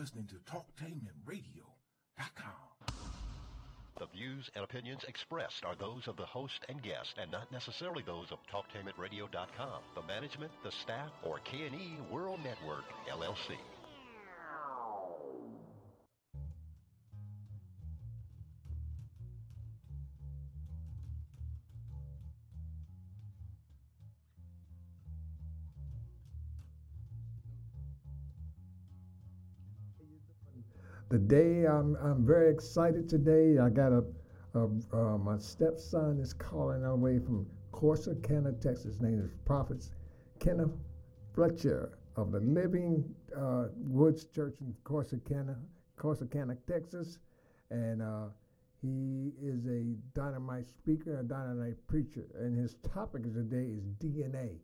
listening to TalkTainmentRadio.com. The views and opinions expressed are those of the host and guest and not necessarily those of TalkTainmentRadio.com, the management, the staff, or K&E World Network, LLC. Today, I'm very excited today. I got my stepson is calling our way from Corsicana, Texas. His name is Prophet Kenneth Fletcher of the Living Woods Church in Corsicana, Texas. And he is a dynamite speaker, a dynamite preacher. And his topic of today is DNA.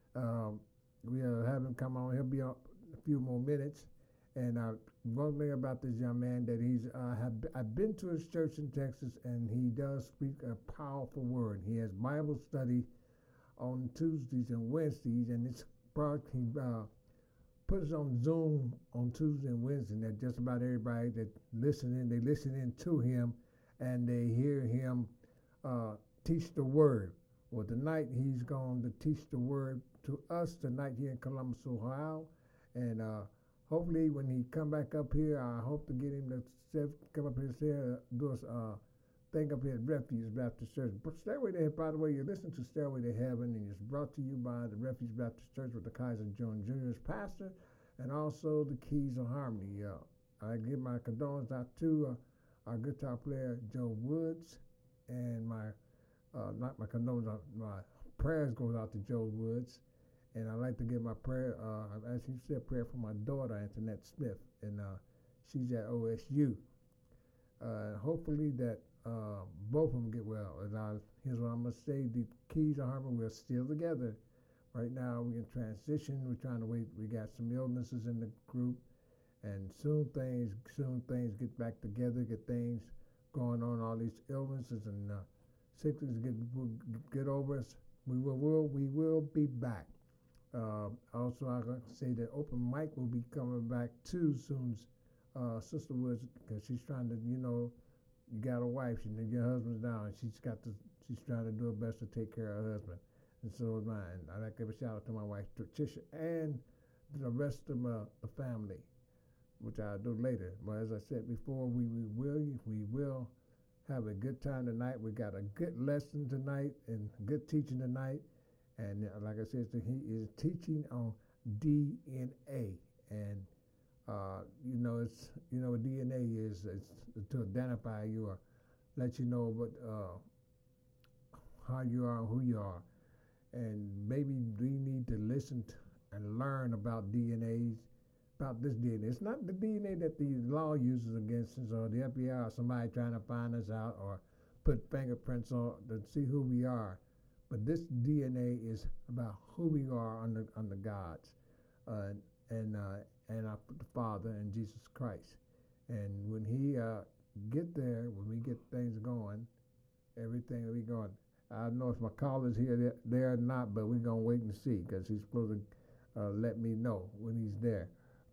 We'll have him come on. He'll be on a few more minutes. And one thing about this young man that I've been to his church in Texas, and he does speak a powerful word. He has Bible study on Tuesdays and Wednesdays, and he puts it on Zoom on Tuesday and Wednesday. And that just about everybody that they listen in to him, and they hear him teach the word. Well, tonight he's going to teach the word to us tonight here in Columbus, Ohio, and hopefully, when he come back up here, I hope to get him to come up here and do us thing up here at Refuge Baptist Church. Stairway to Heaven, by the way, you're listening to Stairway to Heaven, and it's brought to you by the Refuge Baptist Church with the Kaiser Jones Jr. as pastor, and also the Keys of Harmony. I give my condolences out to our guitar player, Joe Woods, and not my condolences, my prayers goes out to Joe Woods. And I'd like to give my prayer, as he said, prayer for my daughter, Antoinette Smith, and she's at OSU. Hopefully that both of them get well. And here's what I'm going to say. The Keys of Harmony, we're still together. Right now, we're in transition. We're trying to wait. We got some illnesses in the group. And soon things get back together, get things going on, all these illnesses and sickness get over us. We will be back. Also, I'm going to say that open mic will be coming back too soon, Sister Woods, because she's trying to, you got a wife, your husband's down, and she's trying to do her best to take care of her husband, and so is mine. I'd like to give a shout out to my wife, Tricia, and the rest of the family, which I'll do later. But as I said before, we will have a good time tonight. We got a good lesson tonight and good teaching tonight. And like I said, he is teaching on DNA, and what DNA is. It's to identify you or let you know what how you are and who you are, and maybe we need to listen and learn about DNAs, about this DNA. It's not the DNA that the law uses against us or the FBI or somebody trying to find us out or put fingerprints on to see who we are. But this DNA is about who we are under God's and our Father and Jesus Christ. And when he get there, when we get things going, everything will be going. I don't know if my caller's here there or not, but we're going to wait and see because he's supposed to let me know when he's there.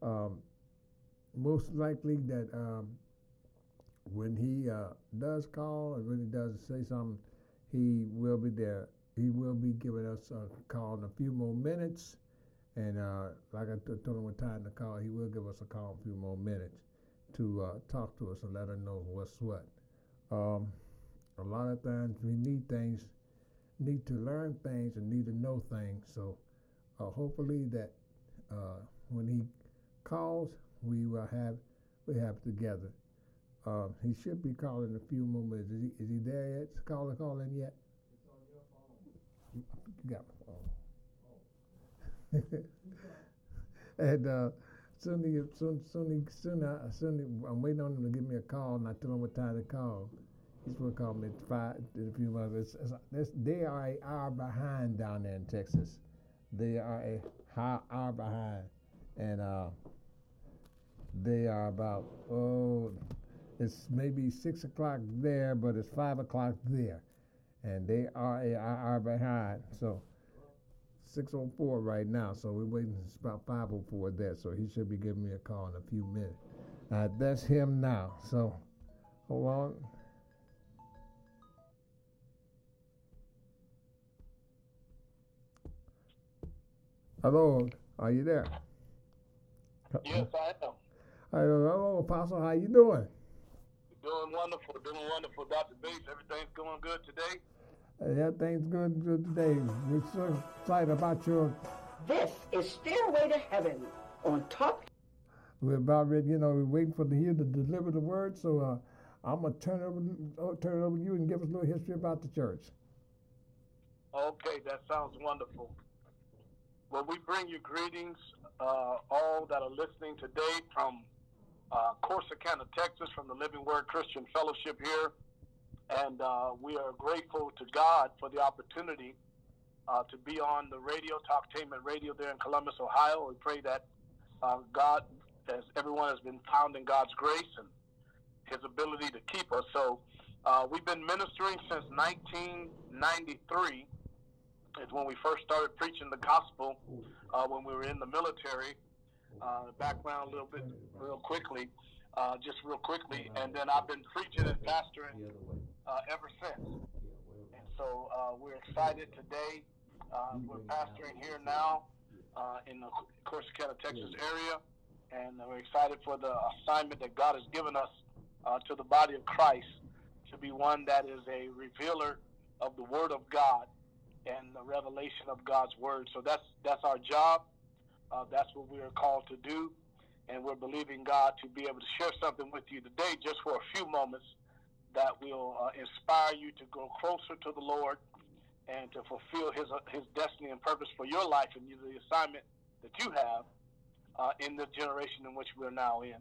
Most likely that when he does call and when he does say something, he will be there. He will be giving us a call in a few more minutes. And like I told him what time to call, he will give us a call in a few more minutes to talk to us and let us know what's what. A lot of times we need to learn things and need to know things. So hopefully that when he calls, we have together. He should be calling in a few more minutes. Is he there yet? Is caller calling yet? It's on your phone. You got my phone. And soon I'm waiting on him to give me a call, and I tell him what time to call. He's supposed to call me at 5 in a few months. They are an hour behind down there in Texas. They are a hour behind, and they are about it's maybe 6 o'clock there, but it's 5 o'clock there, and they are an hour behind. So 6:04 right now. So we're waiting. It's about 5:04 there. So he should be giving me a call in a few minutes. That's him now. So, hold on. Hello, are you there? Yes, I am. Hello, Apostle. How you doing? Doing wonderful, Dr. Bates. Everything's going good today? Everything's good today. We're so excited about your... This is Stairway to Heaven on Talk. We're about ready, we're waiting for the here to deliver the word. So I'm going to turn it over to you and give us a little history about the church. Okay, that sounds wonderful. Well, we bring you greetings, all that are listening today from Corsicana, Texas, from the Living Word Christian Fellowship here. And we are grateful to God for the opportunity to be on the radio, Talktainment Radio there in Columbus, Ohio. We pray that God, as everyone has been found in God's grace and his ability to keep us. So we've been ministering since 1993. It's when we first started preaching the gospel when we were in the military. Background a little bit real quickly. And then I've been preaching and pastoring ever since. And so we're excited today. We're pastoring here now in the Corsicana, Texas area, and we're excited for the assignment that God has given us to the body of Christ to be one that is a revealer of the Word of God and the revelation of God's Word. So that's our job. That's what we are called to do, and we're believing God to be able to share something with you today just for a few moments that will inspire you to go closer to the Lord and to fulfill his destiny and purpose for your life and the assignment that you have in this generation in which we're now in.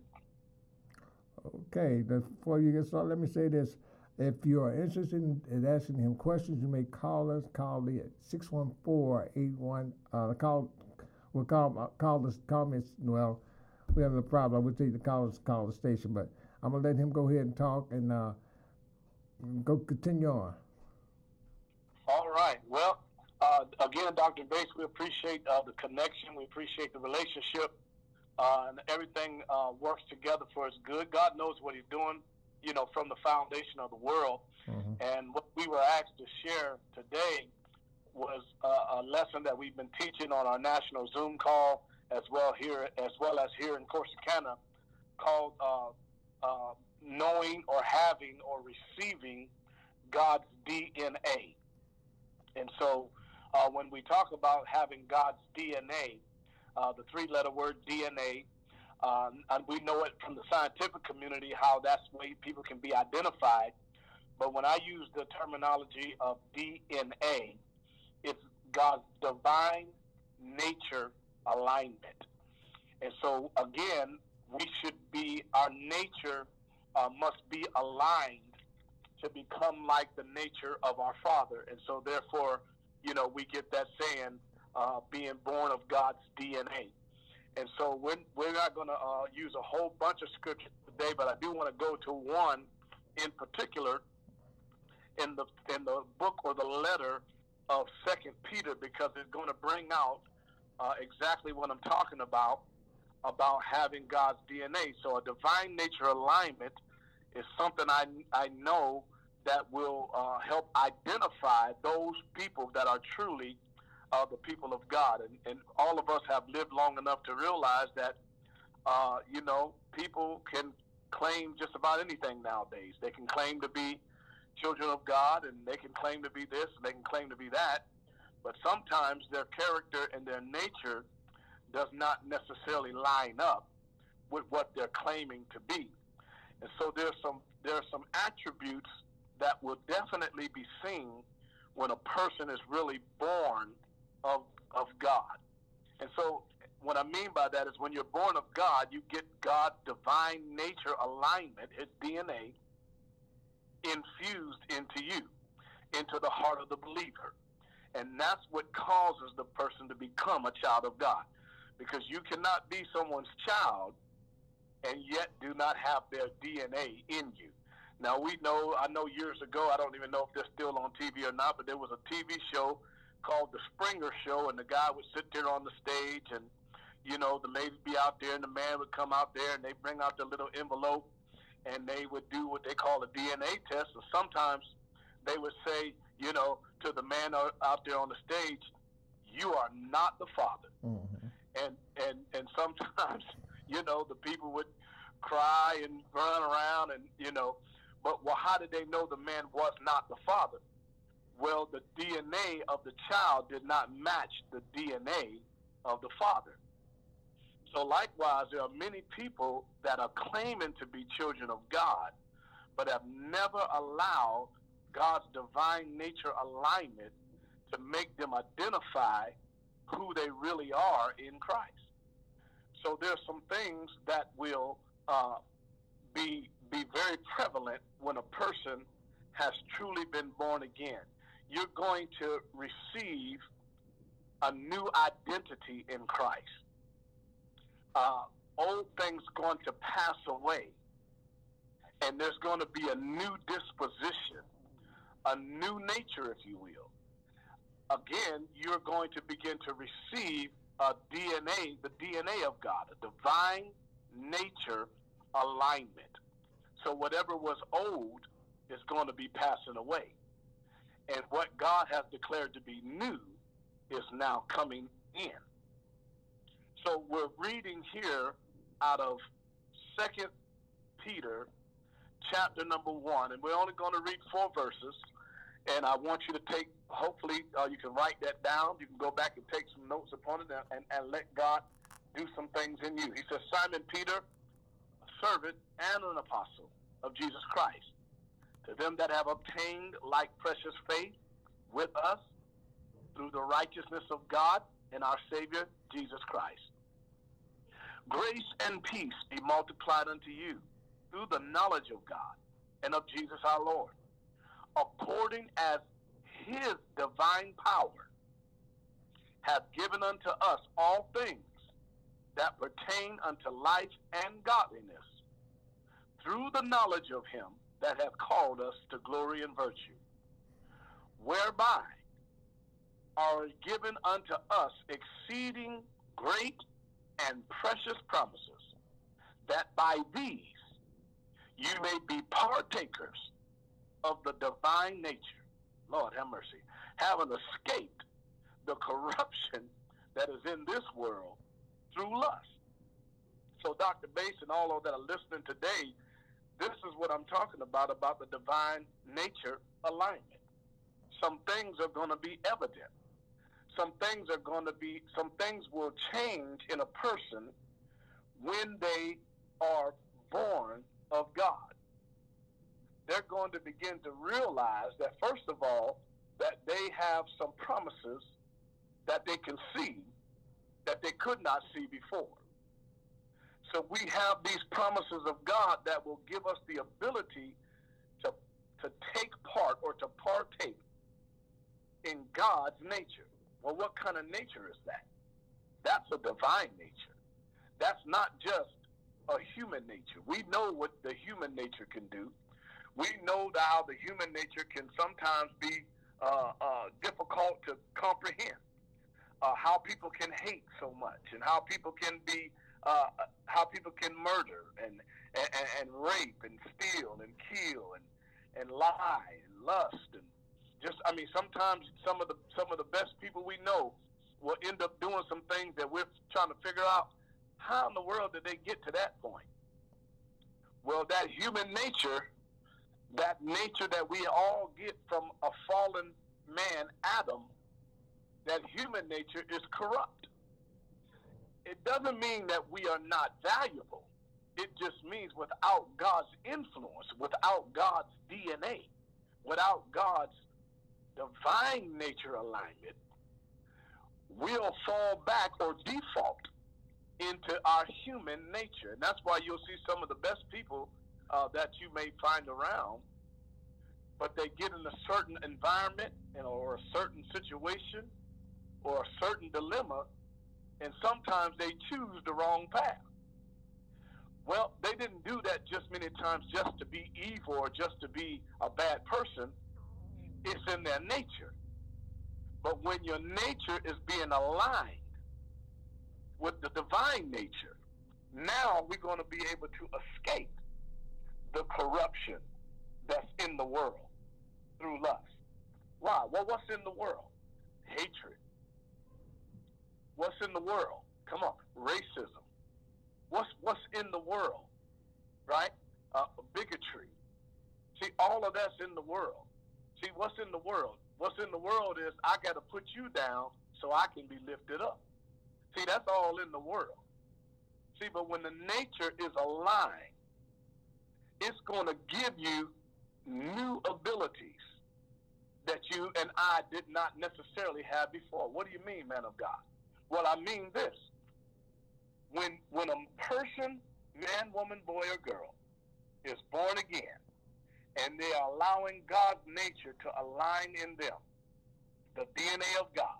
Okay, before you get started, let me say this. If you are interested in asking him questions, you may call us. Call me at 614-81. Call me. Well, we have no problem. We'll take the call the station, but I'm gonna let him go ahead and talk and go continue on. All right. Well, again, Dr. Bates, we appreciate the connection. We appreciate the relationship, and everything works together for his good. God knows what he's doing, from the foundation of the world. Mm-hmm. And what we were asked to share today was a lesson that we've been teaching on our national Zoom call, as well as here in Corsicana, called knowing or having or receiving God's DNA. And so when we talk about having God's DNA, the three-letter word DNA, and we know it from the scientific community how that's the way people can be identified. But when I use the terminology of DNA, it's God's divine nature alignment. And so, again, our nature must be aligned to become like the nature of our Father. And so, therefore, we get that saying, being born of God's DNA. And so we're not going to use a whole bunch of scriptures today, but I do want to go to one in particular in the book or the letter of 2 Peter, because it's going to bring out exactly what I'm talking about having God's DNA. So a divine nature alignment is something I know that will help identify those people that are truly the people of God. And all of us have lived long enough to realize that, people can claim just about anything nowadays. They can claim to be children of God, and they can claim to be this, and they can claim to be that. But sometimes their character and their nature does not necessarily line up with what they're claiming to be. And so there are some attributes that will definitely be seen when a person is really born of God. And so what I mean by that is when you're born of God, you get God's divine nature alignment, his DNA, infused into you, into the heart of the believer. And that's what causes the person to become a child of God. Because you cannot be someone's child and yet do not have their DNA in you. Now, I know years ago, I don't even know if they're still on TV or not, but there was a TV show called The Springer Show, and the guy would sit there on the stage and, you know, the lady would be out there and the man would come out there and they bring out the little envelope and they would do what they call a DNA test. And sometimes they would say, you know, to the man out there on the stage, you are not the father. Mm-hmm. And sometimes, you know, the people would cry and run around and, you know, but well, how did they know the man was not the father? Well, the DNA of the child did not match the DNA of the father. So likewise, there are many people that are claiming to be children of God, but have never allowed God's divine nature alignment to make them identify who they really are in Christ. So there's some things that will be very prevalent when a person has truly been born again. You're going to receive a new identity in Christ. Old things going to pass away, and there's going to be a new disposition, a new nature, if you will. Again, you're going to begin to receive a DNA, the DNA of God, a divine nature alignment. So whatever was old is going to be passing away. And what God has declared to be new is now coming in. So we're reading here out of 2 Peter chapter number 1, and we're only going to read 4 verses. And I want you to take, hopefully you can write that down. You can go back and take some notes upon it and let God do some things in you. He says, Simon Peter, a servant and an apostle of Jesus Christ, to them that have obtained like precious faith with us through the righteousness of God and our Savior, Jesus Christ. Grace and peace be multiplied unto you through the knowledge of God and of Jesus our Lord, according as his divine power hath given unto us all things that pertain unto life and godliness, through the knowledge of him that hath called us to glory and virtue, whereby are given unto us exceeding great and precious promises, that by these you may be partakers of the divine nature. Lord have mercy. Having escaped the corruption that is in this world through lust. So Dr. Bass and all of that are listening today, this is what I'm talking about the divine nature alignment. Some things are going to be evident. Some things will change in a person when they are born of God. They're going to begin to realize that, first of all, that they have some promises that they can see that they could not see before. So we have these promises of God that will give us the ability to take part or to partake in God's nature. Well, what kind of nature is that? That's a divine nature. That's not just a human nature. We know what the human nature can do. We know how the human nature can sometimes be difficult to comprehend. How people can hate so much, and how people can be, how people can murder and rape and steal and kill and lie and lust and just, I mean, sometimes some of the best people we know will end up doing some things that we're trying to figure out. How in the world did they get to that point? Well, that human nature, that nature that we all get from a fallen man, Adam, that human nature is corrupt. It doesn't mean that we are not valuable. It just means without God's influence, without God's DNA, without God's divine nature alignment, we'll fall back or default into our human nature. And that's why you'll see some of the best people that you may find around, but they get in a certain environment or a certain situation or a certain dilemma, and sometimes they choose the wrong path. Well, they didn't do that just many times just to be evil or just to be a bad person. It's in their nature. But when your nature is being aligned with the divine nature, now we're going to be able to escape the corruption that's in the world through lust. Why? Well, what's in the world? Hatred. What's in the world? Come on, racism. What's in the world? Right? Bigotry. See, all of that's in the world. See, what's in the world? What's in the world is I got to put you down so I can be lifted up. See, that's all in the world. See, but when the nature is aligned, it's going to give you new abilities that you and I did not necessarily have before. What do you mean, man of God? Well, I mean this. When a person, man, woman, boy, or girl, is born again, and they are allowing God's nature to align in them, the DNA of God,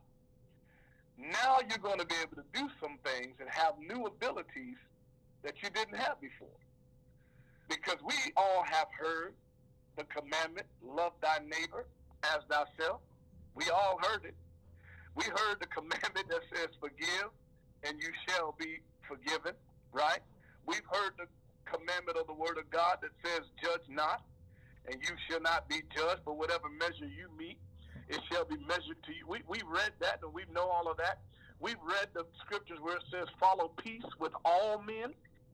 now you're going to be able to do some things and have new abilities that you didn't have before. Because we all have heard the commandment, love thy neighbor as thyself. We all heard it. We heard the commandment that says forgive and you shall be forgiven, right? We've heard the commandment of the word of God that says judge not and you shall not be judged, but whatever measure you meet, it shall be measured to you. We read that and we know all of that. We've read the scriptures where it says follow peace with all men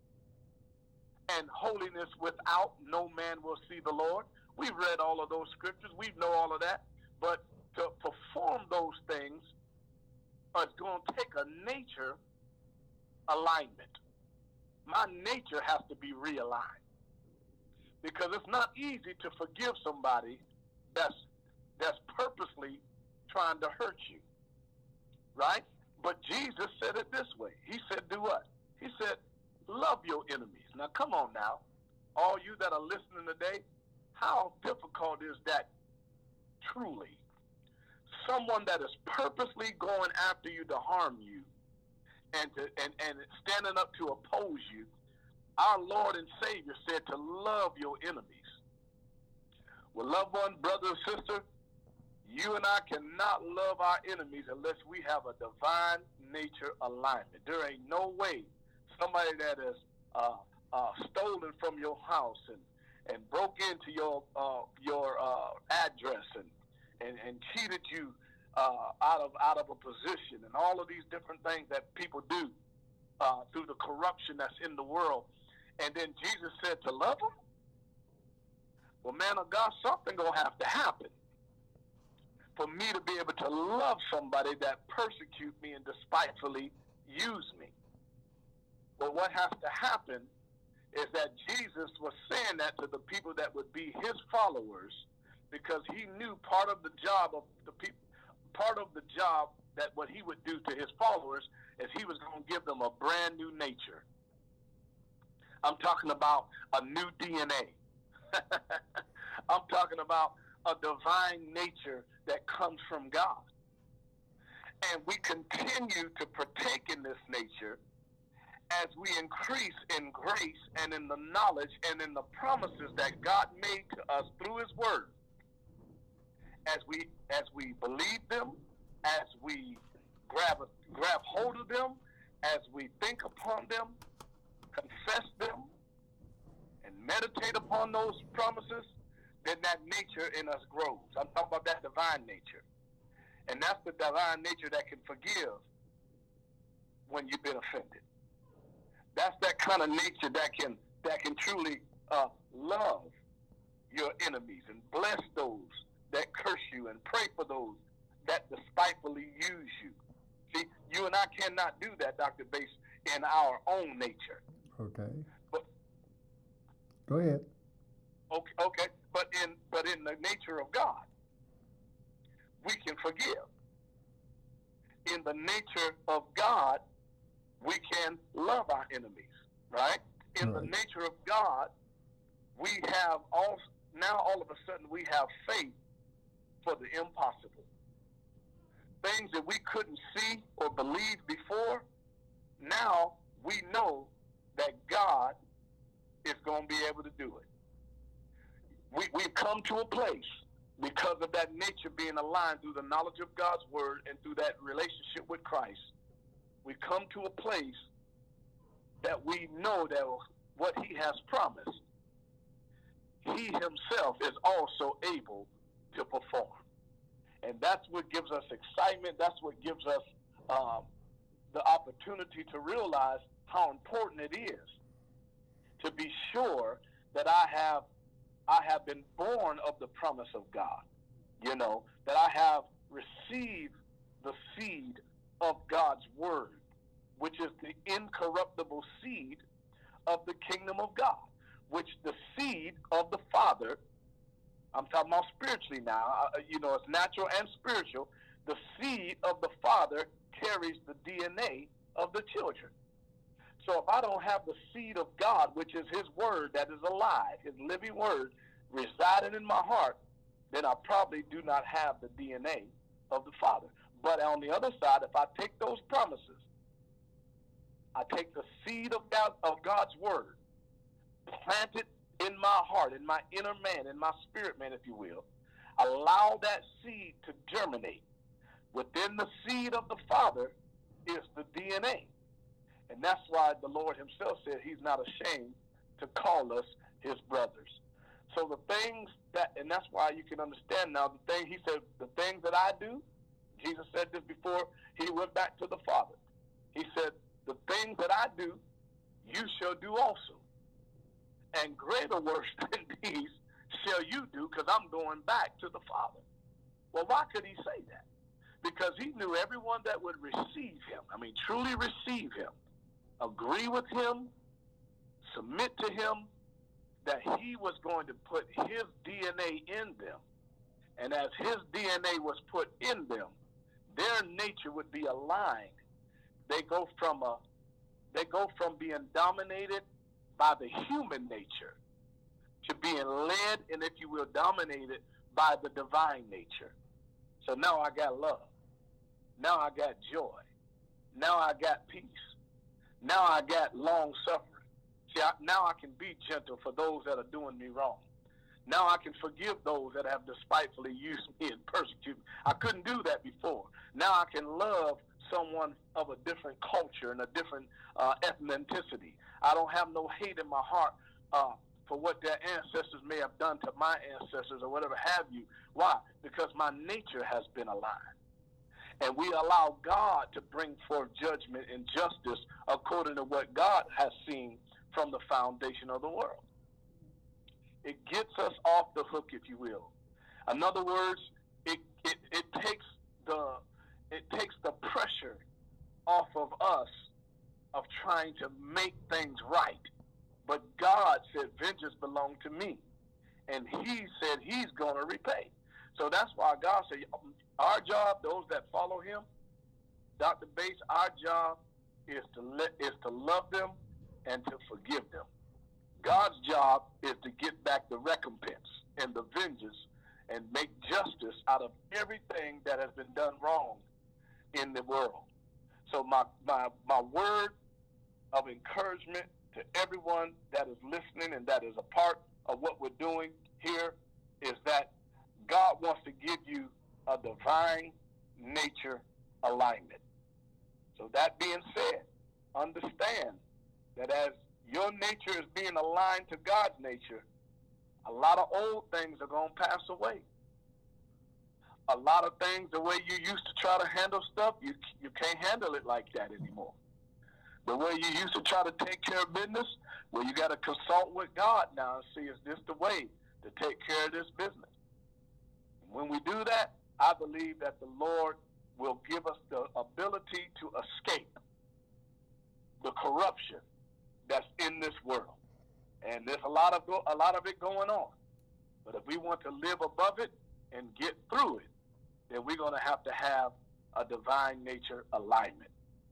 and holiness without no man will see the Lord. We've read all of those scriptures. We know all of that. But to perform those things is going to take a nature alignment. My nature has to be realigned. Because it's not easy to forgive somebody that's purposely trying to hurt you. Right? But Jesus said it this way. He said, do what? He said, love your enemies. Now, come on now. All you that are listening today, how difficult is that truly? Someone that is purposely going after you to harm you and standing up to oppose you, our Lord and Savior said to love your enemies. Well, loved one, brother or sister, you and I cannot love our enemies unless we have a divine nature alignment. There ain't no way somebody that has stolen from your house and broke into your address and cheated you out of a position and all of these different things that people do through the corruption that's in the world. And then Jesus said to love them. Well, man of God, something gonna have to happen for me to be able to love somebody that persecute me and despitefully use me. Well, what has to happen is that Jesus was saying that to the people that would be his followers, because he knew part of the job of the people, part of the job that what he would do to his followers is he was going to give them a brand new nature. I'm talking about a new DNA. I'm talking about a divine nature that comes from God. And we continue to partake in this nature as we increase in grace and in the knowledge and in the promises that God made to us through his word. As we believe them, as we grab hold of them, as we think upon them, confess them, and meditate upon those promises, then that nature in us grows. I'm talking about that divine nature. And that's the divine nature that can forgive when you've been offended. That's that kind of nature that can truly love your enemies and bless those that curse you and pray for those that despitefully use you. See, you and I cannot do that, Dr. Bass, in our own nature. Okay. But, go ahead. Okay. But in the nature of God, we can forgive. In the nature of God, we can love our enemies, right? In the nature of God, we have all of a sudden we have faith for the impossible. Things that we couldn't see or believe before, now we know that God is going to be able to do it. We've come to a place because of that nature being aligned through the knowledge of God's word and through that relationship with Christ, we come to a place that we know that what he has promised, he himself is also able to perform. And that's what gives us excitement. That's what gives us the opportunity to realize how important it is to be sure that I have been born of the promise of God. You know, that I have received the seed of God's word, which is the incorruptible seed of the kingdom of God, which the seed of the Father, I'm talking about spiritually now, it's natural and spiritual. The seed of the Father carries the DNA of the children. So if I don't have the seed of God, which is his word that is alive, his living word residing in my heart, then I probably do not have the DNA of the Father. But on the other side, if I take those promises, I take the seed of God's word, plant it in my heart, in my inner man, in my spirit man, if you will, allow that seed to germinate. Within the seed of the Father is the DNA. And that's why the Lord himself said he's not ashamed to call us his brothers. So the things that, and that's why you can understand now, he said, the things that I do, Jesus said this before he went back to the Father. He said, the things that I do, you shall do also. And greater works than these shall you do, because I'm going back to the Father. Well, why could he say that? Because he knew everyone that would receive him, truly receive him, agree with him, submit to him, that he was going to put his DNA in them. And as his DNA was put in them, their nature would be aligned. They go from being dominated by the human nature to being led, and if you will, dominated by the divine nature. So now I got love. Now I got joy. Now I got peace. Now I got long suffering. See, now I can be gentle for those that are doing me wrong. Now I can forgive those that have despitefully used me and persecuted me. I couldn't do that before. Now I can love someone of a different culture and a different ethnicity. I don't have no hate in my heart for what their ancestors may have done to my ancestors or whatever have you. Why? Because my nature has been aligned. And we allow God to bring forth judgment and justice according to what God has seen from the foundation of the world. It gets us off the hook, if you will. In other words, it takes the pressure off of us of trying to make things right. But God said, vengeance belongs to me. And he said he's going to repay. So that's why God said, our job, those that follow him, Dr. Bates, our job is to love them and to forgive them. God's job is to get back the recompense and the vengeance and make justice out of everything that has been done wrong in the world. So my word of encouragement to everyone that is listening and that is a part of what we're doing here is that God wants to give you a divine nature alignment. So that being said, understand that as your nature is being aligned to God's nature, a lot of old things are going to pass away. A lot of things, the way you used to try to handle stuff, you can't handle it like that anymore. The way you used to try to take care of business, well, you got to consult with God now and see, is this the way to take care of this business? When we do that, I believe that the Lord will give us the ability to escape the corruption that's in this world. And there's a lot of it going on. But if we want to live above it and get through it, then we're going to have a divine nature alignment.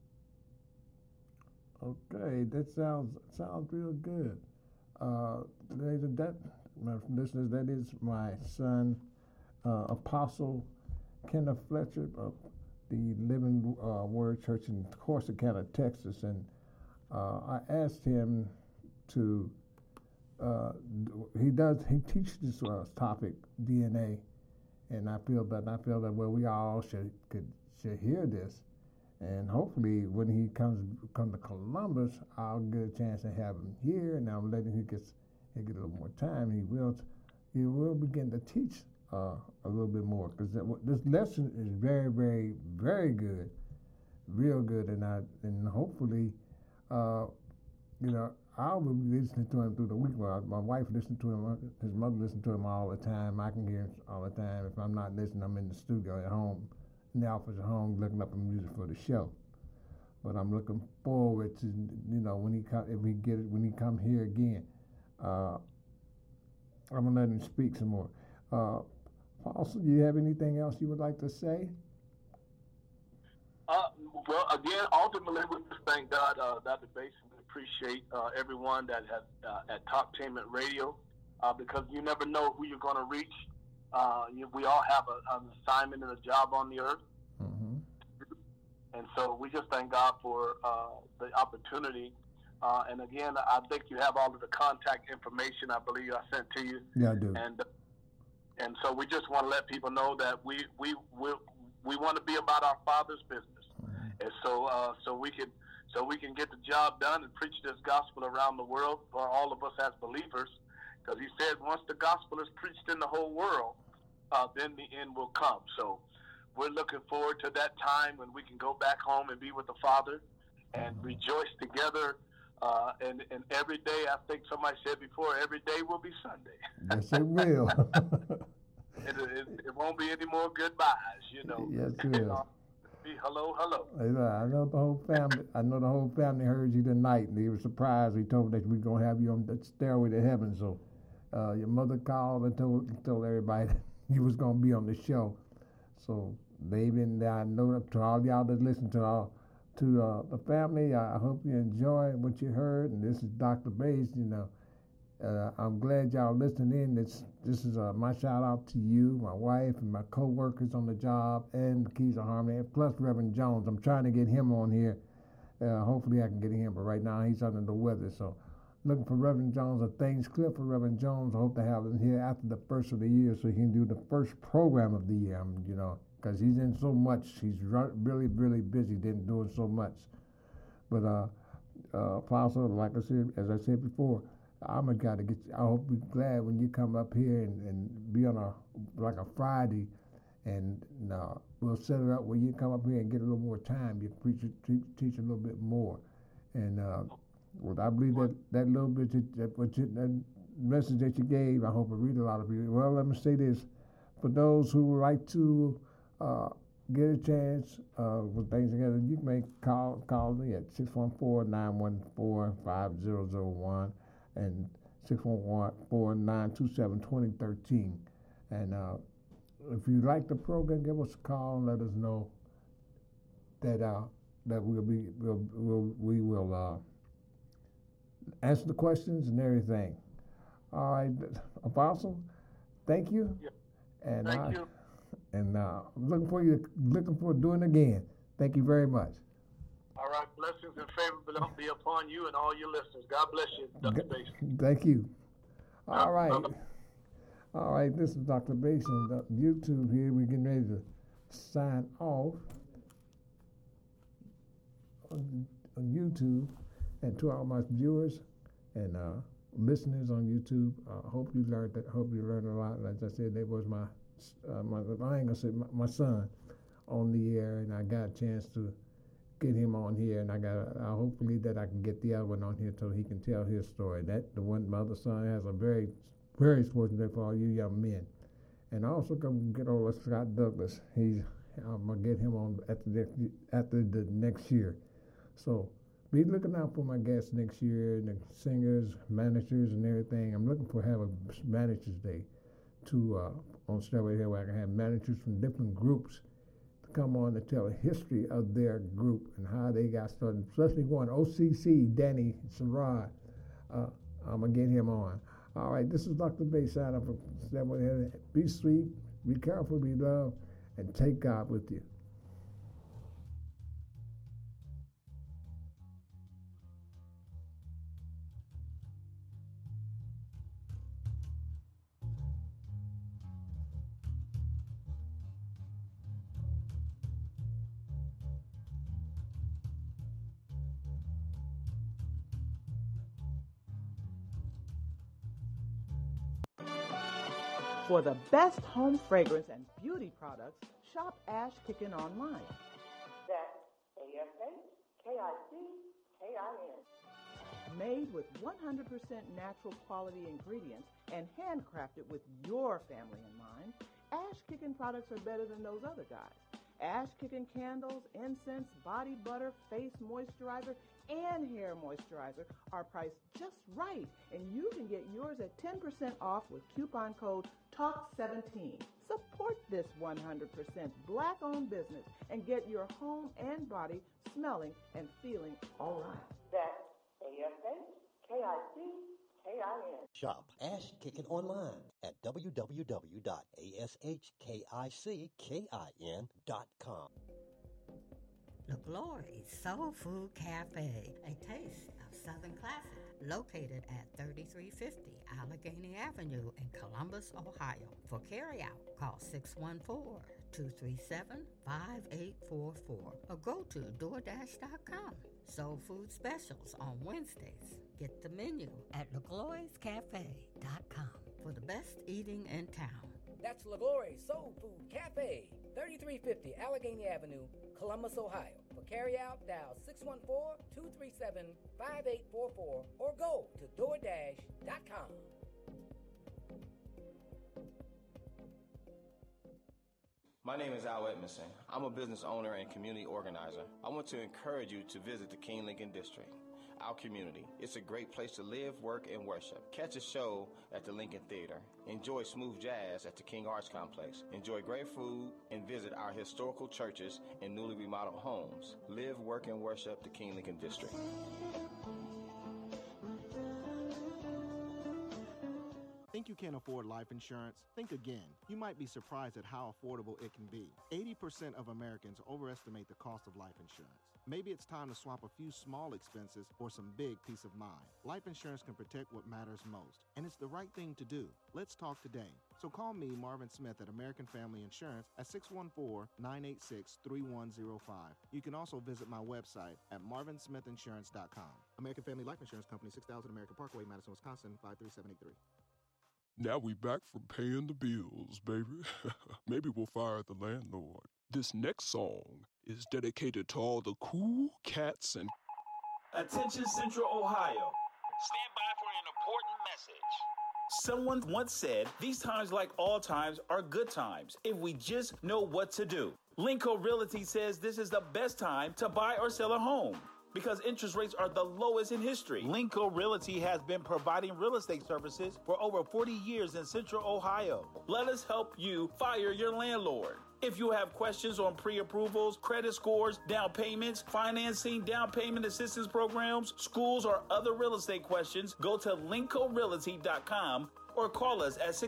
Okay, that sounds real good. My listeners, that is my son, Apostle Kenneth Fletcher of the Living Word Church in Corsicana, Texas, and I asked him to. He teaches this topic, DNA, and I feel that we all should hear this, And hopefully, when he come to Columbus, I'll get a chance to have him here, and I'm letting he get a little more time. He will begin to teach a little bit more, because this lesson is very, very, very good, real good, and hopefully, I'll be listening to him through the week. Well, my wife listens to him, his mother listens to him all the time. I can hear him all the time. If I'm not listening, I'm in the studio at home, in the office at home, looking up the music for the show. But I'm looking forward to, when he come here again. I'm gonna let him speak some more. Also, do you have anything else you would like to say? Well, again, ultimately, we just thank God, Dr. Basin. We appreciate everyone that has at Talktainment Radio, because you never know who you're going to reach. We all have an assignment and a job on the earth. Mm-hmm. And so we just thank God for the opportunity. And again, I think you have all of the contact information, I believe I sent to you. Yeah, I do. And so we just want to let people know that we want to be about our Father's business. Mm-hmm. And so we can get the job done and preach this gospel around the world for all of us as believers. Because he said once the gospel is preached in the whole world, then the end will come. So we're looking forward to that time when we can go back home and be with the Father and rejoice together. And every day, I think somebody said before, every day will be Sunday. Yes, it will. It won't be any more goodbyes, Yes, it will. Be hello, hello. I know the whole family. I know the whole family heard you tonight, and they were surprised. They told me that we're gonna have you on the stairway to heaven. So, your mother called and told everybody that you was gonna be on the show. So, David, I know that to all y'all that listen to the family, I hope you enjoy what you heard. And this is Dr. Bass. I'm glad y'all listening in. This is my shout out to you, my wife, and my co-workers on the job, and the Keys of Harmony, plus Reverend Jones. I'm trying to get him on here. Hopefully I can get him, but right now he's under the weather. So looking for Reverend Jones, or things clear for Reverend Jones. I hope to have him here after the first of the year so he can do the first program of the year, because he's in so much. He's really, really busy doing so much. But Apostle, like I said, as I said before, I'm got to get you. I hope you're glad when you come up here and be on a Friday, and we'll set it up where you come up here and get a little more time. You teach a little bit more, and I believe that little bit that message that you gave, I hope it read a lot of people. Well, let me say this: for those who would like to get a chance with things together, you may call me at 614-914-5001 and 614-927-2013. And if you like the program, give us a call and let us know that we will answer the questions and everything. All right, Apostle, thank you. Yeah. And thank you. And I'm looking for doing it again. Thank you very much. All right, blessings and favor be upon you and all your listeners. God bless you, Dr. Basin. Thank you. All right. All right, this is Dr. Basin, YouTube here. We're getting ready to sign off on YouTube. And to all my viewers and listeners on YouTube, hope you learned that. Hope you learned a lot. As I said, that was my I ain't gonna say my son on the air, and I got a chance to get him on here, and I hopefully that I can get the other one on here so he can tell his story. My other son has a very, very fortunate for all you young men. And I also come get old Scott Douglas. I'm gonna get him on after the next year. So be looking out for my guests next year, and the singers, managers, and everything. I'm looking for have a managers day on Stairway here, where I can have managers from different groups to come on and tell a history of their group and how they got started, especially one OCC, Danny Sarad. I'm going to get him on. All right, this is Dr. Bass signing up from Stairway here. Be sweet, be careful, be loved, and take God with you. For the best home fragrance and beauty products, shop Ash Kickin online. That's ASHKICKIN. Made with 100% natural quality ingredients and handcrafted with your family in mind, Ash Kickin products are better than those other guys. Ash Kickin candles, incense, body butter, face moisturizer, and hair moisturizer are priced just right, and you can get yours at 10% off with coupon code TALK17. Support this 100% black-owned business and get your home and body smelling and feeling all right. That's ASHKICKIN. Shop Ash Kickin online at www.ashkickin.com. The Glory Soul Food Cafe, a taste of Southern classic, located at 3350 Allegheny Avenue in Columbus, Ohio. For carryout, call 614-237-5844 or go to DoorDash.com. Soul Food specials on Wednesdays. Get the menu at LaGloriaCafe.com for the best eating in town. That's LaGlory Soul Food Cafe, 3350 Allegheny Avenue, Columbus, Ohio. For carryout, dial 614-237-5844 or go to DoorDash.com. My name is Al Edmondson. I'm a business owner and community organizer. I want to encourage you to visit the King Lincoln District, our community. It's a great place to live, work, and worship. Catch a show at the Lincoln Theater. Enjoy smooth jazz at the King Arts Complex. Enjoy great food and visit our historical churches and newly remodeled homes. Live, work, and worship the King Lincoln District. Think you can't afford life insurance? Think again. You might be surprised at how affordable it can be. 80% of Americans overestimate the cost of life insurance. Maybe it's time to swap a few small expenses for some big peace of mind. Life insurance can protect what matters most, and it's the right thing to do. Let's talk today. So call me, Marvin Smith, at American Family Insurance at 614-986-3105. You can also visit my website at marvinsmithinsurance.com. American Family Life Insurance Company, 6000 American Parkway, Madison, Wisconsin, 53783. Now we back from paying the bills, baby. Maybe we'll fire the landlord. This next song is dedicated to all the cool cats and... Attention Central Ohio. Stand by for an important message. Someone once said, these times like all times are good times if we just know what to do. Linco Realty says this is the best time to buy or sell a home, because interest rates are the lowest in history. Linco Realty has been providing real estate services for over 40 years in Central Ohio. Let us help you fire your landlord. If you have questions on pre-approvals, credit scores, down payments, financing, down payment assistance programs, schools, or other real estate questions, go to lincorealty.com or call us at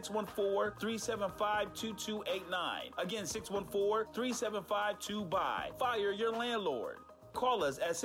614-375-2289. Again, 614-375-2BUY. Fire your landlord. Call us at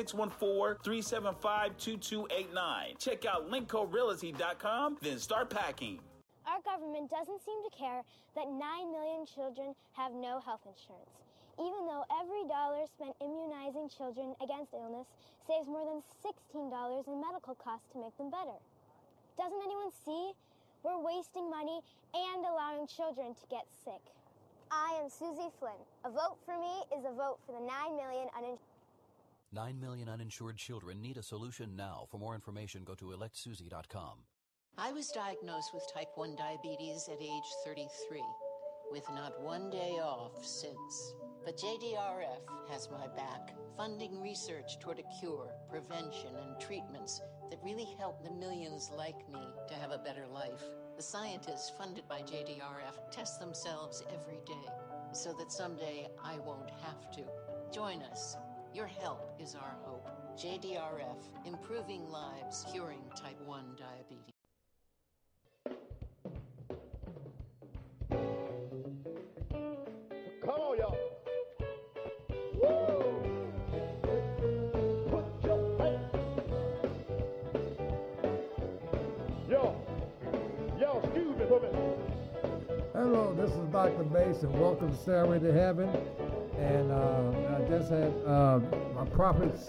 614-375-2289. Check out LincoRealty.com, then start packing. Our government doesn't seem to care that 9 million children have no health insurance, even though every dollar spent immunizing children against illness saves more than $16 in medical costs to make them better. Doesn't anyone see? We're wasting money and allowing children to get sick. I am Susie Flynn. A vote for me is a vote for the 9 million uninsured. 9 million uninsured children need a solution now. For more information, go to electsusie.com. I was diagnosed with type 1 diabetes at age 33, with not one day off since. But JDRF has my back, funding research toward a cure, prevention, and treatments that really help the millions like me to have a better life. The scientists funded by JDRF test themselves every day so that someday I won't have to. Join us. Your help is our hope. JDRF, improving lives, curing type 1 diabetes. Come on, y'all. Woo! Put your hands. Yo, excuse me for a minute. Hello, this is Dr. Bass, and welcome to Stairway to Heaven. And I just had my prophet's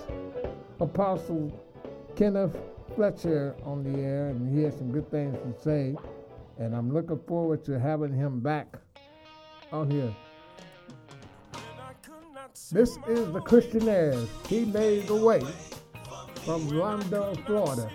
Apostle Kenneth Fletcher on the air, and he has some good things to say. And I'm looking forward to having him back on here. This is the Christianaires. He made the way from Lawndale, Florida.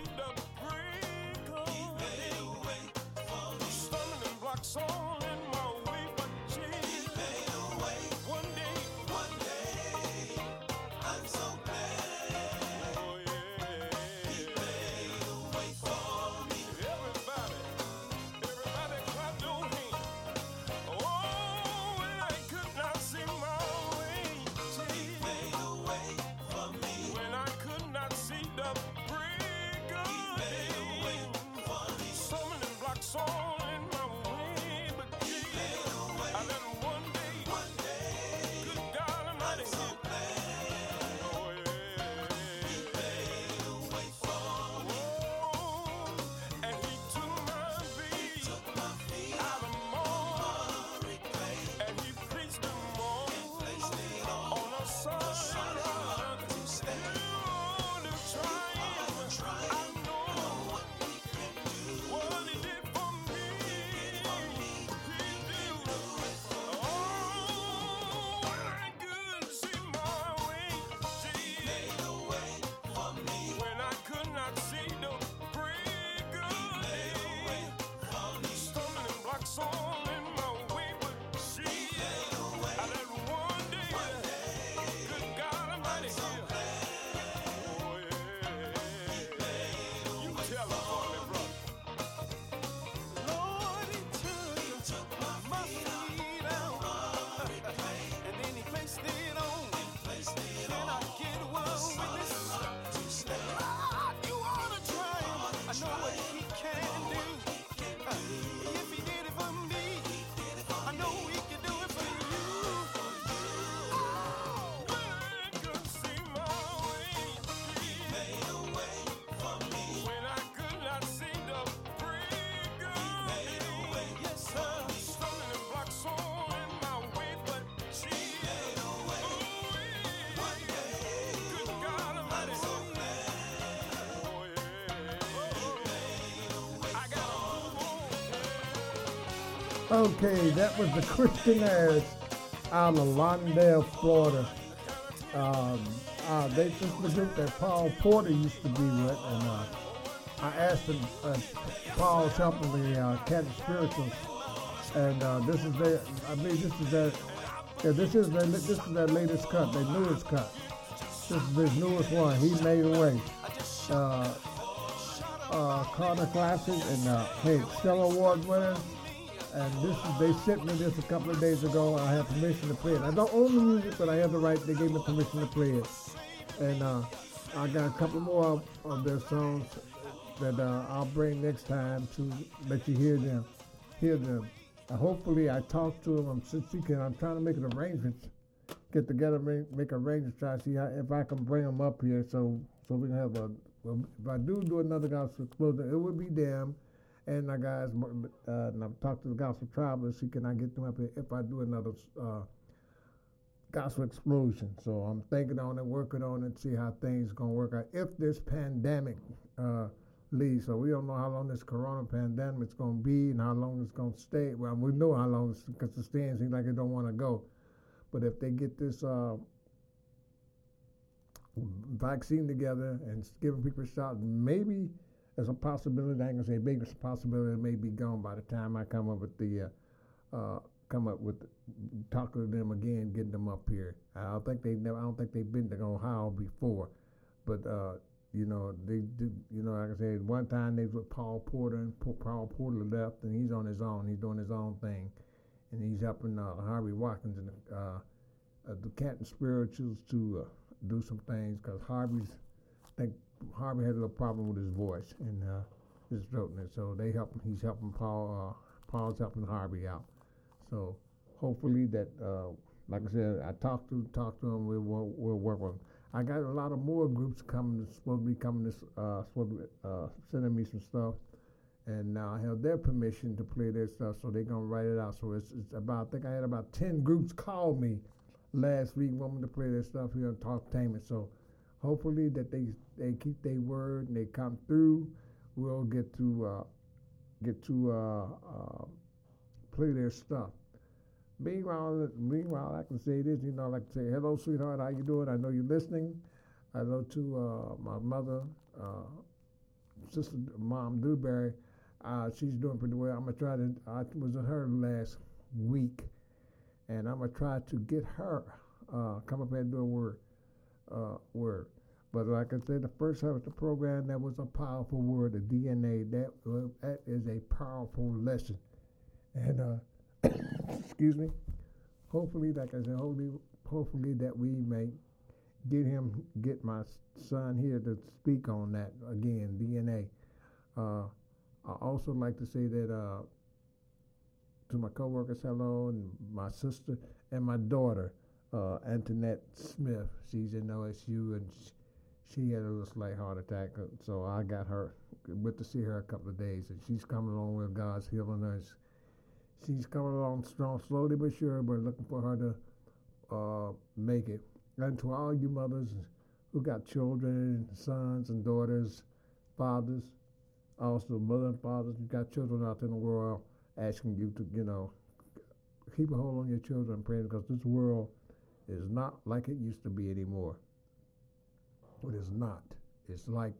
Okay, that was the Christianaires out of Lawndale, Florida. This is the group that Paul Porter used to be with, and I asked him, Paul's helping the Cat Spirituals, and this is their, I believe this is their, this is their latest cut, their newest cut. This is his newest one. He made away. Carter Classic and Stellar Award winners. And they sent me this a couple of days ago. I have permission to play it. I don't own the music, but I have the right. They gave me permission to play it. And I got a couple more of their songs that I'll bring next time to let you hear them. Hopefully, I talk to them since you can. I'm trying to make an arrangement, get together, make arrangements, try to see if I can bring them up here, so we can have if I do another gospel explosion, it would be them. And my guys, and I've talked to the Gospel Travelers, see can I get them up here if I do another Gospel Explosion. So I'm thinking on it, working on it, see how things going to work out. If this pandemic leaves, so we don't know how long this corona pandemic is going to be and how long it's going to stay. Well, we know how long it's because the stands seem like they don't want to go. But if they get this vaccine together and giving people a shot, maybe there's a possibility. I ain't gonna say big. It's a possibility it may be gone by the time I come up with talking to them again, getting them up here. I don't think they've been to Ohio before, but they did. Like I said, one time they was with Paul Porter, and Paul Porter left, and he's on his own. He's doing his own thing, and he's helping Harvey Watkins and the Canton Spirituals to do some things because Harvey had a little problem with his voice and his throat, and so they help him. He's helping Paul. Paul's helping Harvey out. So hopefully that, like I said, I talked to him. We'll work on. I got a lot of more groups supposed to be coming. Sending me some stuff, and now I have their permission to play their stuff. So they're gonna write it out. So it's about. I think I had about 10 groups call me last week wanting to play their stuff here on Talktainment. So hopefully that they keep their word and they come through. We'll get to get to play their stuff. Meanwhile, I can say this, I like to say, hello, sweetheart, how you doing? I know you're listening. Hello to my mother, sister, Mom Dewberry. She's doing pretty well. I'm going to try to, I was in her last week, and I'm going to try to get her, come up here and do a word. But like I said, the first half of the program, that was a powerful word, the DNA. That is a powerful lesson. And, excuse me, hopefully, like I said, hopefully that we may get my son here to speak on that again, DNA. I also like to say that to my coworkers, hello, and my sister and my daughter, Antoinette Smith. She's in OSU, and she had a little slight heart attack, so I got her. Went to see her a couple of days, and she's coming along with God's healing her. She's coming along strong, slowly but sure, but looking for her to make it. And to all you mothers who got children, sons and daughters, fathers, also mother and fathers who got children out there in the world, asking you to, keep a hold on your children and pray, because this world is not like it used to be anymore. It is not. It's like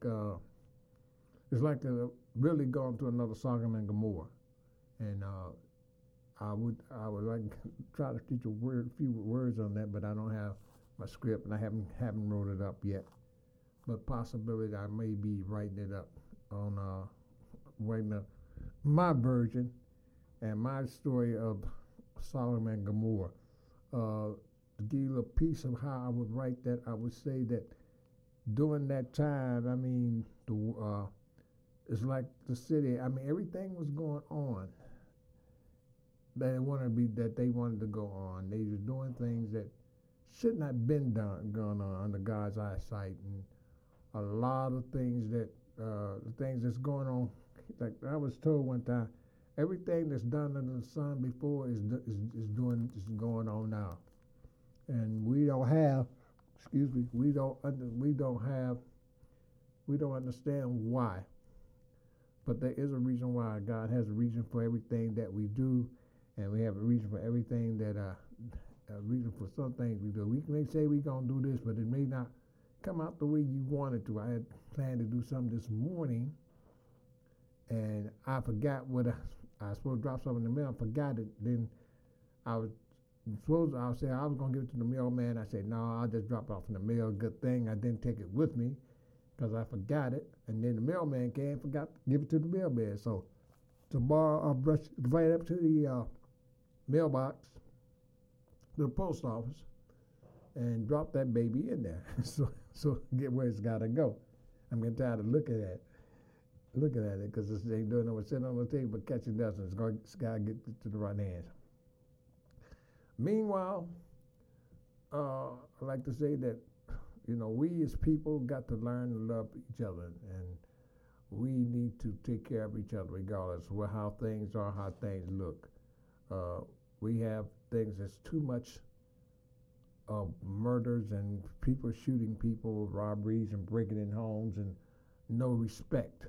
really gone to another Sodom and Gomorrah. And I would like to try to teach a few words on that, but I don't have my script, and I haven't wrote it up yet. But possibility I may be writing it up on my version and my story of Sodom and Gomorrah. To give you a piece of how I would write that, I would say that during that time, it's like the city. Everything was going on that they wanted to go on. They were doing things that should not have been going on under God's eyesight, and a lot of things the things that's going on. Like I was told one time, everything that's done under the sun before is going on now, and we don't understand why. But there is a reason why. God has a reason for everything that we do, and we have a reason for everything that a reason for some things we do. We may say we're going to do this, but it may not come out the way you want it to. I had planned to do something this morning, and I forgot what I was supposed to drop something in the mail. I forgot it. Then I was going to give it to the mailman. I said, no, I'll just drop it off in the mail. Good thing I didn't take it with me, because I forgot it. And then the mailman came and forgot to give it to the mailman. So tomorrow I'll brush right up to the mailbox, the post office, and drop that baby in there. so get where it's got to go. I'm getting tired of looking at it, because this ain't doing no sitting on the table, but catching doesn't. It's got to get to the right hands. Meanwhile, I like to say that, we as people got to learn to love each other, and we need to take care of each other regardless of how things are, how things look. We have things that's too much of murders and people shooting people, robberies and breaking in homes, and no respect.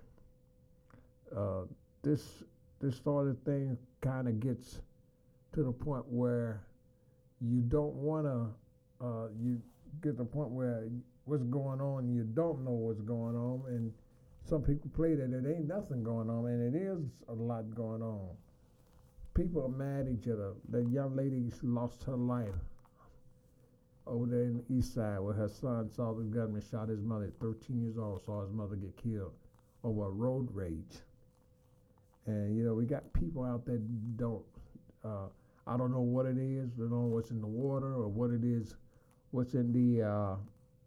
This sort of thing kind of gets to the point where you don't want to, you get to the point where what's going on, you don't know what's going on, and some people play that it ain't nothing going on, and it is a lot going on. People are mad at each other. That young lady lost her life over there in the east side, where her son saw the gunman shot his mother at 13 years old, saw his mother get killed over a road rage. And, we got people out there don't, I don't know what it is, I don't know what's in the water or what it is, what's in the,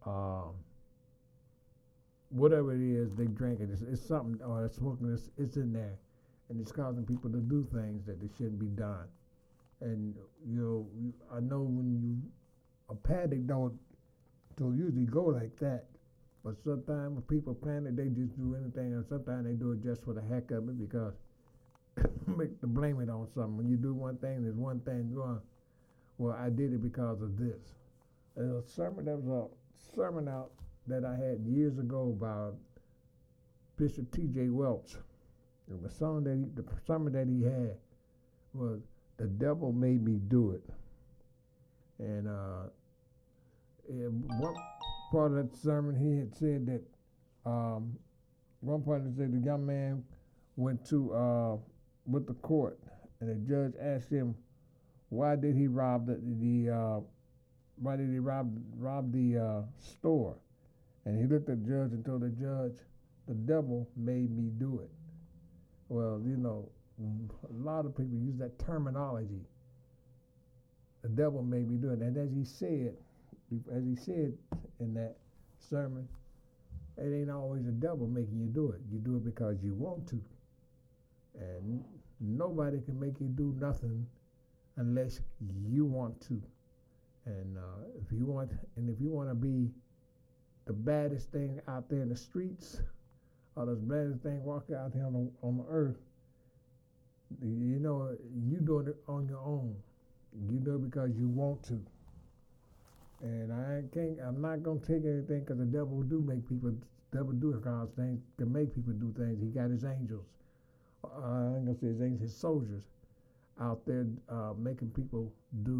whatever it is they drink, it's something, or it's smoking, it's in there. And it's causing people to do things that they shouldn't be done. And, I know when a paddock don't usually go like that, but sometimes when people plan it, they just do anything, and sometimes they do it just for the heck of it, because make to blame it on something. When you do one thing, there's one thing going, well, I did it because of this. There was a sermon out that I had years ago by Bishop T.J. Welch. And the sermon that he had was "The Devil Made Me Do It," and one part of that sermon he had said that one part of it said the young man went to with the court, and the judge asked him, why did he rob the store? And he looked at the judge and told the judge, the devil made me do it. Well, you know, a lot of people use that terminology. The devil made me do it. And as he said in that sermon, it ain't always the devil making you do it. You do it because you want to. And nobody can make you do nothing unless you want to. And if you want to be the baddest thing out there in the streets, or the baddest thing walking out there on the earth, you know, you doing it on your own. You do it because you want to. And I'm not gonna take anything, because the devil do cause things, can make people do things. He got his angels. I ain't gonna say his angels, his soldiers out there making people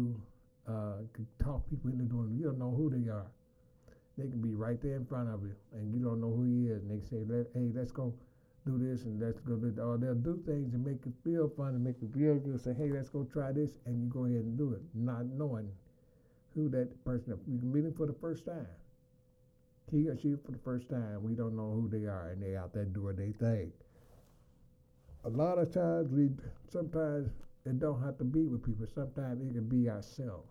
talk people into doing it. You don't know who they are. They can be right there in front of you, and you don't know who he is. And they say, hey, let's go do this, and let's go do that. Or they'll do things and make you feel fun and make you feel good. Say, hey, let's go try this, and you go ahead and do it, not knowing who that person is. You can meet him for the first time. He or she for the first time. We don't know who they are, and they out there doing their thing. A lot of times, sometimes it don't have to be with people. Sometimes it can be ourselves.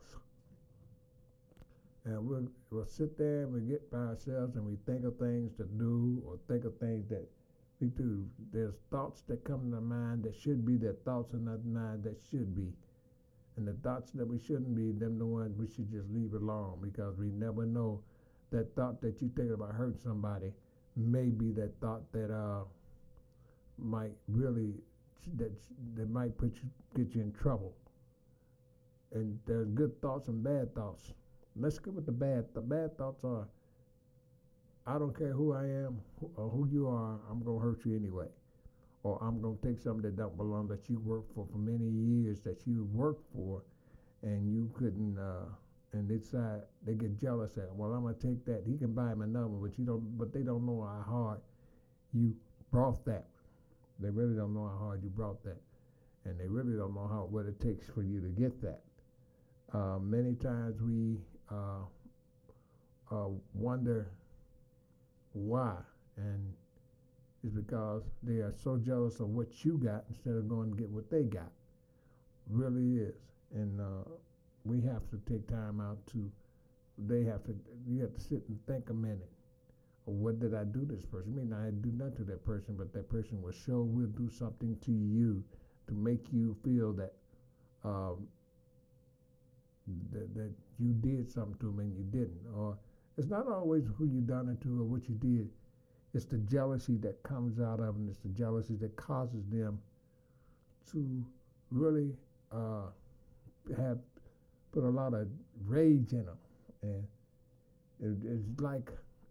And we'll sit there and we get by ourselves and we think of things to do, or think of things that we do. There's thoughts that come to our mind that should be, there thoughts in our mind that should be. And the thoughts that we shouldn't be, them the ones we should just leave alone, because we never know that thought that you think about hurting somebody may be that thought that might really, that might get you in trouble. And there's good thoughts and bad thoughts. Let's go with the bad. The bad thoughts are, I don't care who I am or who you are, I'm going to hurt you anyway. Or I'm going to take something that don't belong, that you worked for many years, that you worked for, and you couldn't, and they get jealous at, well, I'm going to take that. He can buy him another one, but they don't know how hard you brought that. They really don't know how hard you brought that. And they really don't know what it takes for you to get that. Many times we wonder why, and it's because they are so jealous of what you got instead of going to get what they got. Really is. And we have to take time out you have to sit and think a minute. What did I do to this person? I mean, I didn't do nothing to that person, but that person will do something to you to make you feel that that you did something to them and you didn't. Or it's not always who you done it to or what you did. It's the jealousy that comes out of them. It's the jealousy that causes them to really put a lot of rage in them. And it's like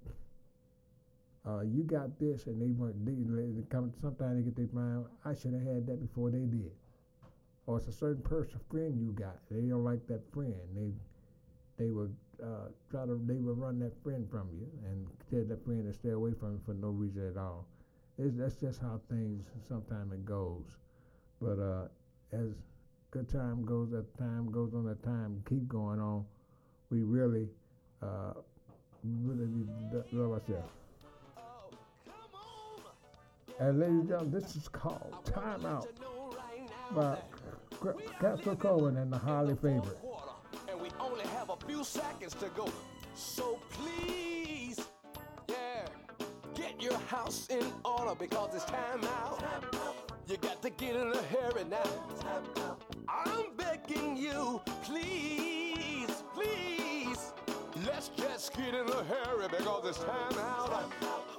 you got this, and they come. Sometimes they get their mind, I should have had that before they did. Or it's a certain friend you got. They don't like that friend. They will run that friend from you and tell that friend to stay away from you for no reason at all. That's just how things sometimes it goes. But as good time goes, that time keep going on. We really need to love ourselves. And ladies and gentlemen, this is called Time Out by Casper Cohen and the Highly Favored. And we only have a few seconds to go. So please, get your house in order, because it's time out. You got to get in a hurry now. I'm begging you, please, let's just get in a hurry, because it's time out.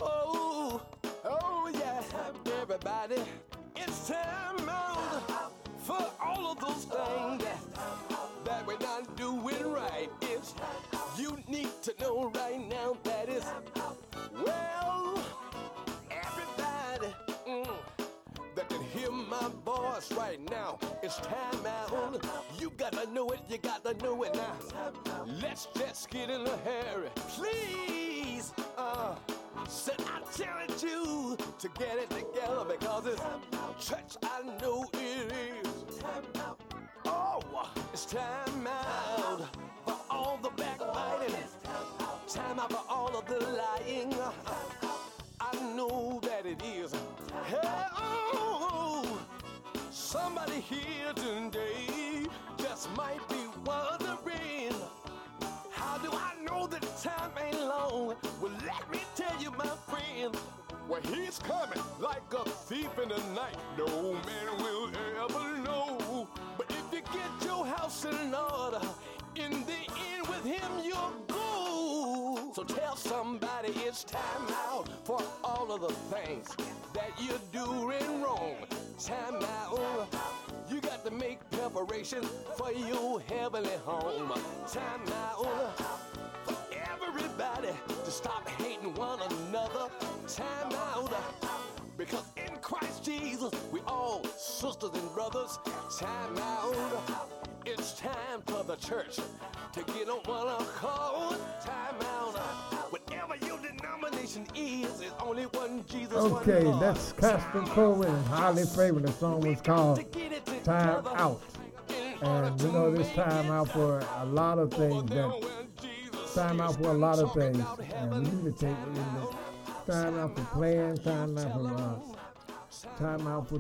Oh yeah, everybody, it's time out for all of those things that we're not doing right. It's, you need to know right now that it's, well, everybody, the because right now it's time out. You gotta know it, you gotta know it now. Let's just get in a hurry, please. Said I challenge you to get it together because it's church, I know it is. Oh, it's time out for all the backbiting. Time out for all of the lying. I know that it is. Oh, somebody here today just might be wondering, how do I know that time ain't long? Well, let me tell you, my friend, well, he's coming like a thief in the night. No man will ever know. But if you get your house in order, in the end with him you'll go. So tell somebody it's time out for all of the things that you're doing wrong. Time out. You got to make preparation for your heavenly home. Time out for everybody to stop hating one another. Time out. Because in Christ Jesus, we all sisters and brothers. Time out. It's time for the church to get on one accord. Time out. Whatever your denomination is, there's only one Jesus. Okay, one that's Casper Coleman and Highly Favored. The song was called Time Out. And you know, this time out for a lot of things. Time out for a lot of things. And we need to take time out for playing, time out for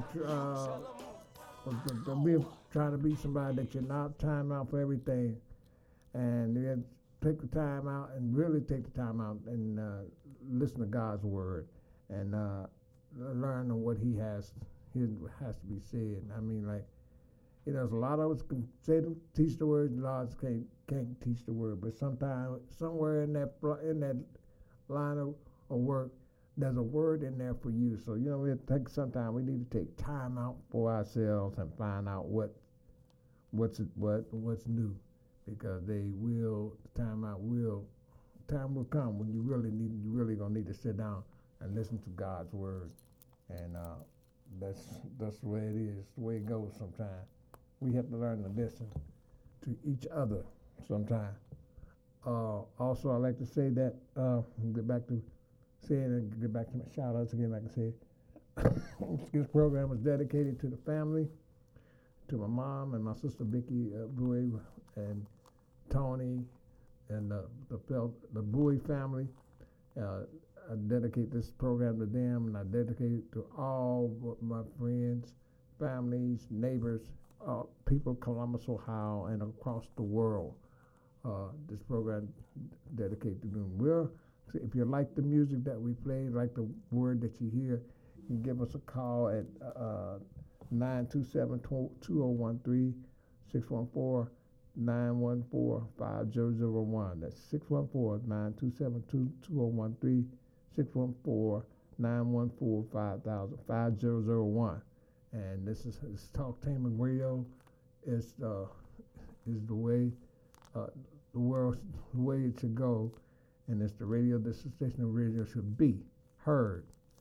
trying to be somebody that you're not. Time out for everything. And you have to take the time out and really take the time out and listen to God's word and learn what He has to be said. I mean, like, you know, there's a lot of us can teach the word, a lot of us can't teach the word. But sometimes, somewhere in that line of work, there's a word in there for you. So, you know, sometimes we need to take time out for ourselves and find out what's new, because time will come when you really gonna need to sit down and listen to God's word, and that's the way it is, the way it goes. Sometimes we have to learn to listen to each other. Sometimes. Also, I like to say that get back to saying and get back to my shout outs again. Like I said, this program was dedicated to the family, to my mom and my sister Vicky Bowie and Tony and the Bowie family. I dedicate this program to them, and I dedicate it to all my friends, families, neighbors, people of Columbus, Ohio, and across the world. This program dedicated to them. If you like the music that we play, like the word that you hear, you can give us a call at 927-2013, 614-914-5001. That's 614-927-2013, 614-914-5001. And this Talktainment Radio is the way the way it should go, and it's the radio. This station of radio should be heard.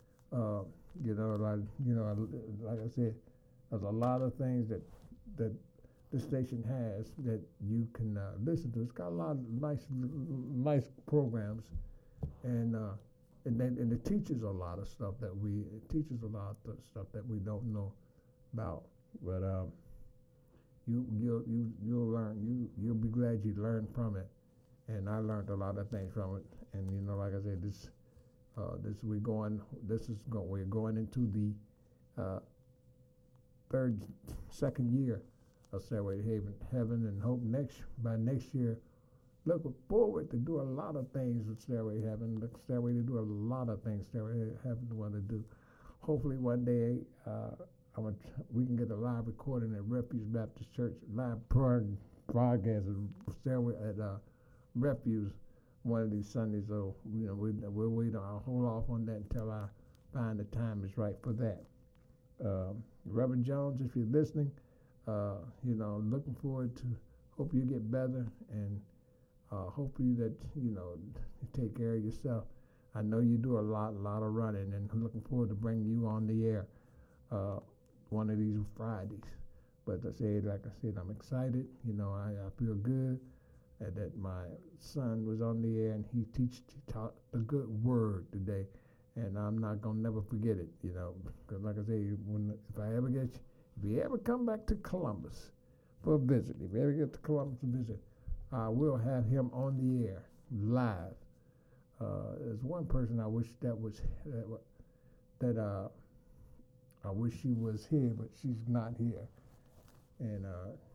Like I said, there's a lot of things that this station has that you can listen to. It's got a lot of nice programs, and it teaches a lot of stuff that we don't know about. But you'll learn. You'll be glad you learned from it, and I learned a lot of things from it. And you know, like I said, we're going into the second year of Stairway to Heaven, and hope by next year, look forward to do a lot of things with Stairway to Heaven. Stairway to do a lot of things Stairway to Heaven want to do. Hopefully one day we can get a live recording at Refuge Baptist Church, live broadcast at Stairway at Refuge one of these Sundays. So we'll wait. I'll hold off on that until I find the time is right for that. Reverend Jones, if you're listening, looking forward to. Hope you get better, and hopefully that you take care of yourself. I know you do a lot of running, and I'm looking forward to bringing you on the air. one of these Fridays. But like I said, I'm excited. You know, I feel good that my son was on the air and he taught the good word today, and I'm not gonna never forget it. You know, because like I say, if you ever come back to Columbus for a visit, if you ever get to Columbus to visit, I will have him on the air live. There's one person I wish I wish she was here, but she's not here, and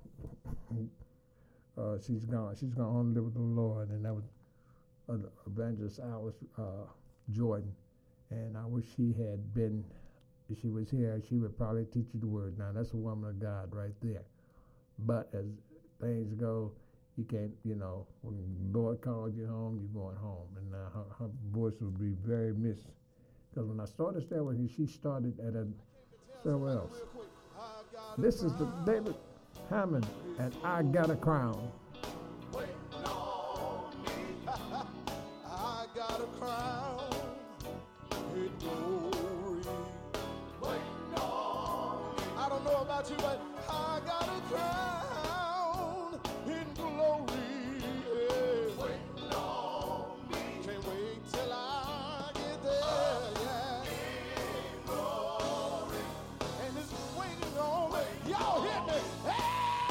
she's gone. She's gone on to live with the Lord, and that was Evangelist Alice Jordan. And I wish she had been. If she was here, she would probably teach you the word. Now that's a woman of God right there. But as things go, you can't. You know, when the Lord calls you home, you're going home, and her voice will be very missed. Because when I started staying with her, she started at somewhere else. This is the David Hammond, and I Got a Crown. I got a crown in glory. I don't know about you, but I got a crown in glory. Can't wait till I get there, yeah. And it's waiting on me. Y'all hear me? Hey!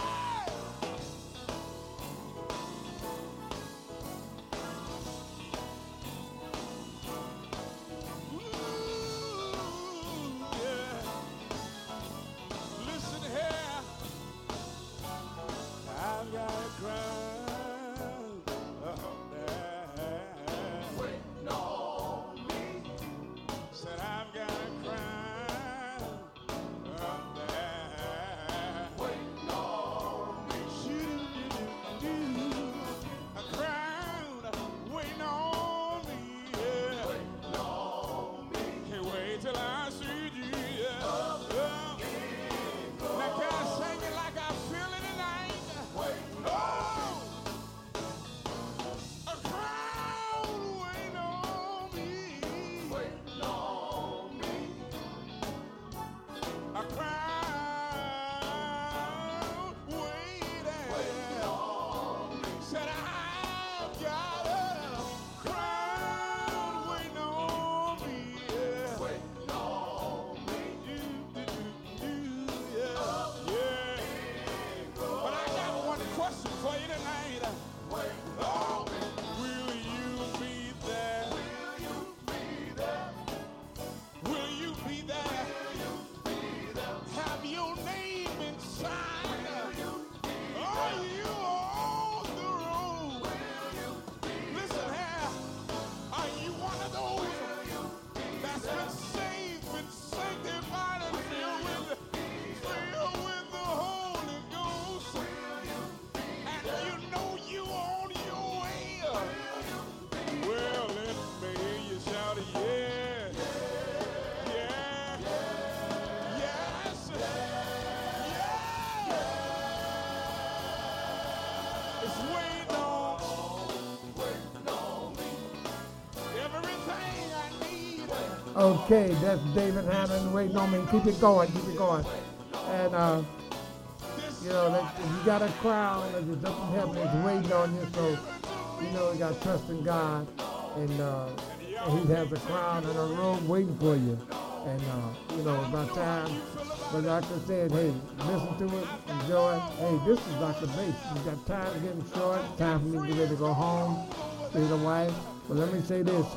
Okay, that's David Hammond waiting on me. Keep it going, keep it going. And, you know, if you got a crown that is up in heaven, it's waiting on you. So, you know, you got to trust in God. And he has a crown and a robe waiting for you. And, you know, about time. But like I said, hey, listen to it, enjoy it. Hey, this is Dr. Bass. You got time getting short, time for me to get ready to go home, see the wife. But let me say this.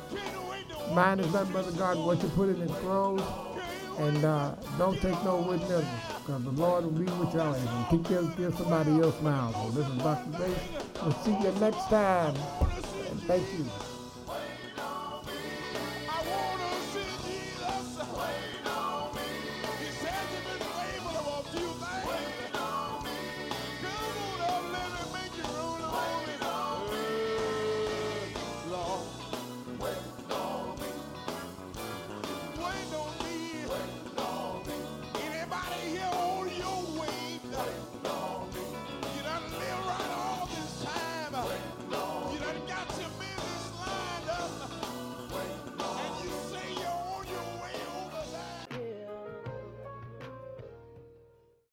Mine is nothing but the garden, what you put in it grows, and don't take no witness, because the Lord will be with y'all, and give somebody else smiles. So this is Dr. Bass. We'll see you next time, and thank you.